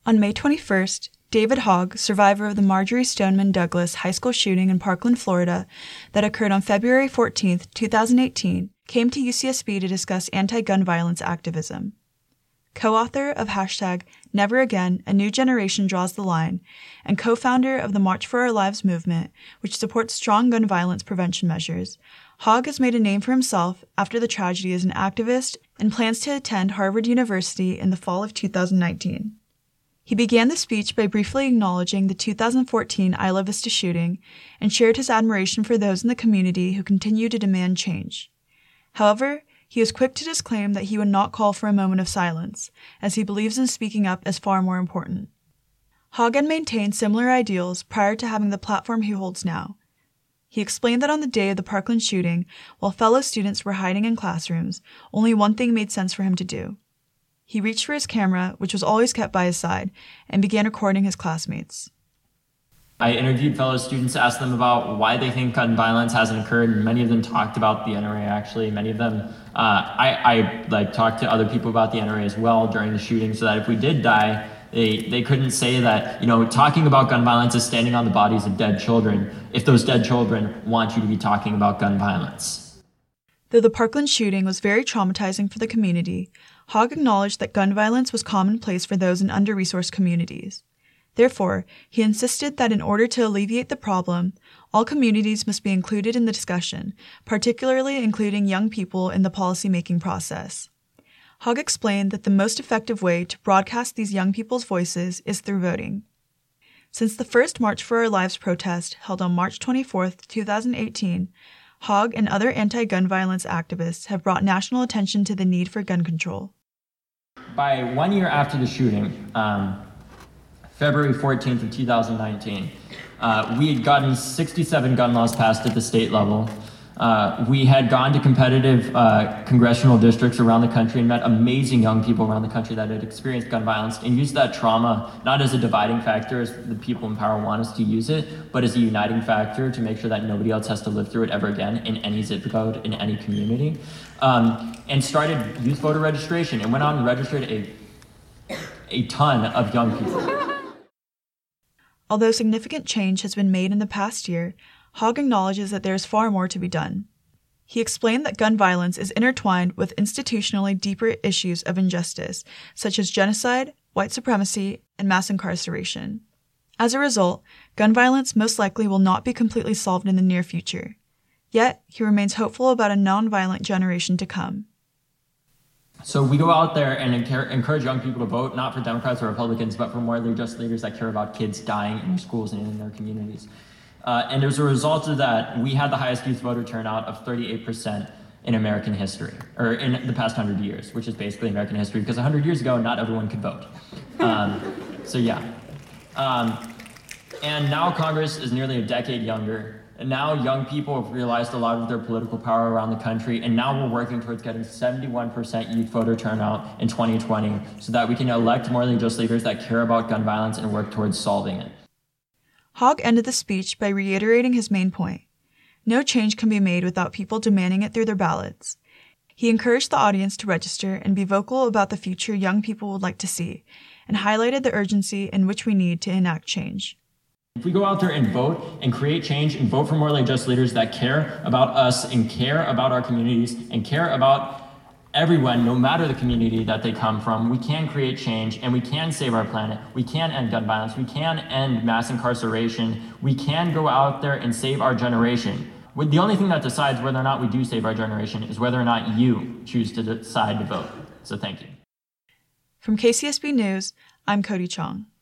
On May 21st, David Hogg, survivor of the Marjory Stoneman Douglas high school shooting in Parkland, Florida, that occurred on February 14, 2018, came to UCSB to discuss anti-gun violence activism. Co-author of #NeverAgain, A New Generation Draws the Line, and co-founder of the March for Our Lives movement, which supports strong gun violence prevention measures, Hogg has made a name for himself after the tragedy as an activist and plans to attend Harvard University in the fall of 2019. He began the speech by briefly acknowledging the 2014 Isla Vista shooting and shared his admiration for those in the community who continue to demand change. However, he was quick to disclaim that he would not call for a moment of silence, as he believes in speaking up as far more important. Hogg had maintained similar ideals prior to having the platform he holds now. He explained that on the day of the Parkland shooting, while fellow students were hiding in classrooms, only one thing made sense for him to do. He reached for his camera, which was always kept by his side, and began recording his classmates. I interviewed fellow students, asked them about why they think gun violence hasn't occurred, and many of them talked about the NRA actually. Many of them, I talked to other people about the NRA as well during the shooting, so that if we did die, they couldn't say that, talking about gun violence is standing on the bodies of dead children, if those dead children want you to be talking about gun violence. Though the Parkland shooting was very traumatizing for the community, Hogg acknowledged that gun violence was commonplace for those in under-resourced communities. Therefore, he insisted that in order to alleviate the problem, all communities must be included in the discussion, particularly including young people in the policy-making process. Hogg explained that the most effective way to broadcast these young people's voices is through voting. Since the first March for Our Lives protest held on March 24, 2018, Hogg and other anti-gun violence activists have brought national attention to the need for gun control. By 1 year after the shooting, February 14th of 2019, we had gotten 67 gun laws passed at the state level. We had gone to competitive congressional districts around the country and met amazing young people around the country that had experienced gun violence and used that trauma not as a dividing factor as the people in power want us to use it, but as a uniting factor to make sure that nobody else has to live through it ever again in any zip code, in any community, and started youth voter registration and went out and registered a ton of young people. Although significant change has been made in the past year, Hogg acknowledges that there is far more to be done. He explained that gun violence is intertwined with institutionally deeper issues of injustice, such as genocide, white supremacy, and mass incarceration. As a result, gun violence most likely will not be completely solved in the near future. Yet, he remains hopeful about a non-violent generation to come. So we go out there and encourage young people to vote, not for Democrats or Republicans, but for morally just leaders that care about kids dying in their schools and in their communities. And as a result of that, we had the highest youth voter turnout of 38% in American history, or in the past 100 years, which is basically American history, because 100 years ago, not everyone could vote. And now Congress is nearly a decade younger. And now young people have realized a lot of their political power around the country, and now we're working towards getting 71% youth voter turnout in 2020 so that we can elect morally just leaders that care about gun violence and work towards solving it. Hogg ended the speech by reiterating his main point. No change can be made without people demanding it through their ballots. He encouraged the audience to register and be vocal about the future young people would like to see, and highlighted the urgency in which we need to enact change. If we go out there and vote and create change and vote for morally just leaders that care about us and care about our communities and care about everyone, no matter the community that they come from, we can create change and we can save our planet. We can end gun violence. We can end mass incarceration. We can go out there and save our generation. The only thing that decides whether or not we do save our generation is whether or not you choose to decide to vote. So thank you. From KCSB News, I'm Cody Chong.